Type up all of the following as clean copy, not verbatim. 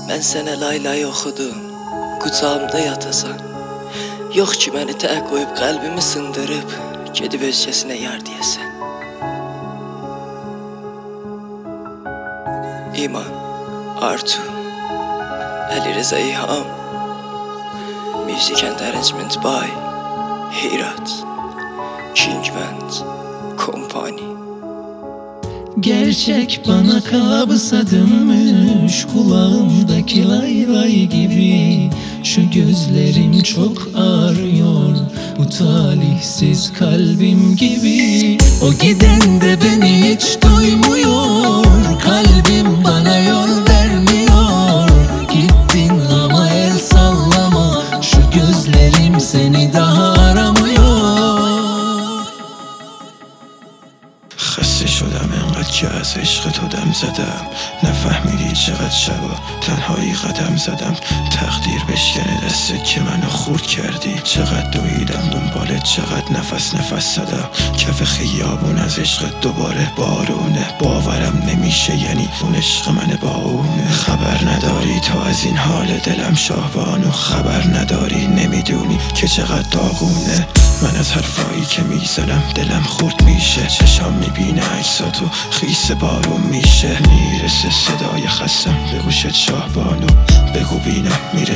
Mən sənə laylay oxudum, qucağımda yatasan. Yox ki məni tək qoyub qəlbimi sındırıb, gedib özgəsinə yar deyəsən. İman, Artu, Əli Reza İlham, Music and Arrangement by Hirat, King Band Company. Gerçek bana kabusa dönmüş, kulağımdaki lay lay gibi. Şu gözlerim çok ağrıyor, bu talihsiz kalbim gibi. O giden de beni hiç duymuyor, kalbim bana yol vermiyor. Gittin ama el sallama, şu gözlerim seni daha aramıyor. خسته شدم انقدر که از عشق تو دم زدم، نفهمیدی چقدر شبا تنهایی قدم زدم. تقدیر بشکنه دستت که منو خورد کردی، چقدر دویدم دنبالت، چقدر نفس زدم. کف خیابون از عشق دوباره بارونه، باورم نمیشه یعنی اون عشق من با اونه. خبر نداری تو از این حال دلم شاهبانو، خبر نداری نمیدونی که چقدر داغونه. من از حرفایی که میزنم دلم خورد میشه، چشام میبینه عکساتو خیس بارون میشه. میرسه صدای خستم به گوشت شاهبانو، بگو بینم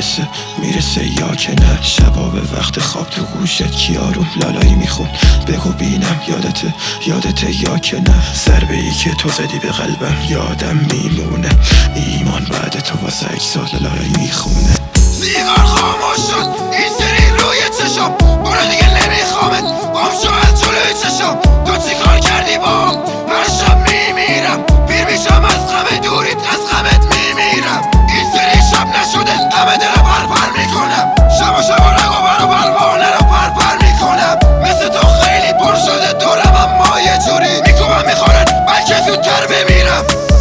میرسه یا که نه. شبا به وقت خواب تو گوشت کیارم لالایی میخون، بگو بینم یادته یا که نه. ضربه ای که تو زدی به قلبم یادم میمونه، ایمان بعد تو واسه اجزاد لالایی میخونه. سیگار خاموش شد این سری روی چشم، برو دیگه نمیخوامت بام شو از جلوی چشم. تو چی کار کردی بام؟ هر شب میمیرم، پیر میشم از غم دوریت، از غمت میمیرم. این سری شب نشده همه دلم پر میکنم، شب رگو برو پروانه رو پر میکنم. مثل تو خیلی پر شده دورم اما یه جوری میکوبم میخورن بلکه زودتر بمیرم.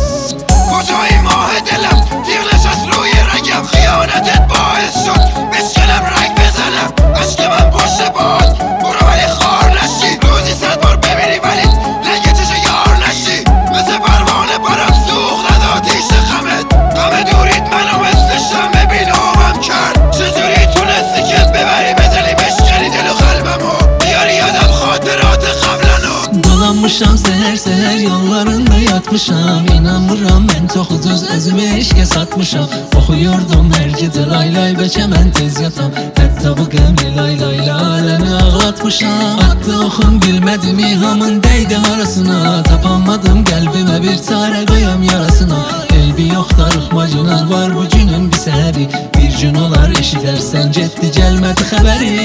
کجایی ماه دلم تیغ نشست روی رگم، خیانتت باعث شد بشکنم رگ بزنم. عشق من پشت باد برو ولی خار نشی، روزی 100 بار بمیری ولی لنگ چشو یار نشی. مثل پروانه برم سوخت از آتیش غمت، غم دوریت منو مثل شمع بینامم کرد. چجوری تونستی که ببری بزنی بشکنی دل و قلبمو، بیاری یادم خاطرات قبلنو. Dolanmışam seher yollarında yatmışam, İnanmıram ben çok özümü eşke satmışam. Oxuyurdum her gece lay lay beçemən tez yatam, hətta bu qəmli lay lay alemi ağlatmışam. Attı oxum gülmədim İlhamın değdi arasına, tapanmadım qəlbimə bir çare qoyam yarasına. Eybi yox darıxmacına var bu günün bir səhəri, bir gün olar eşidərsən getdi gəlmədi xəbəri.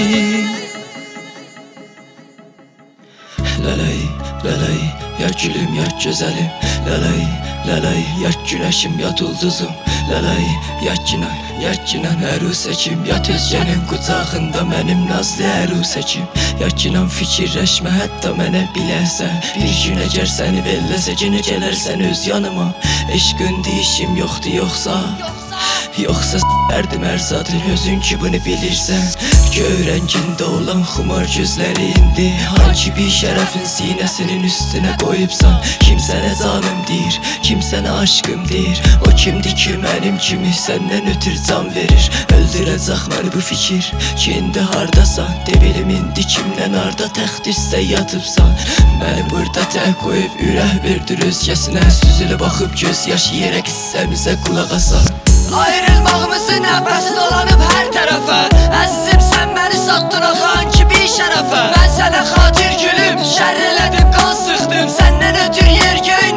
Ləlay, ləlay, ya gülüm, ya gözəlim. Ləlay, ləlay, ya günəşim, ya ulduzum. Ləlay, ya ginan ərusəkim, ya tezgənin qucağında mənim nazlı ərusəkim. Ya ginan fikirləşmə hətta mənə biləsən, bir gün əgər səni belləsə günü gələrsən öz yanıma. Eşqin deyişim yoxdur yoxsa s**ərdim ərzadın özün ki bunu bilirsən. Göy rəngində olan xumar gözləri indi, hangi bir şərəfin sinəsinin üstünə qoyubsan. Kim sənə canım deyir, kim sənə aşkım deyir, o kimdir ki mənim kimi səndən ötür can verir. Öldürəcək məni bu fikir ki indi hardasan, de bilim indi kimdən harda təxt üstə yatıbsan. Məni burada tək qoyub ürək verdir özgəsinə, süzülü baxıb göz yaşı yerə qissəmizə qulaq asan. Ayrılmağımızın nəfəsi dolanıb hər tərəfə, əzizim sən məni satdın axan ki bir şərəfə. Mən sənə xatir gülüm, şər elədim, qan sıxdım, səndən ötür yer göy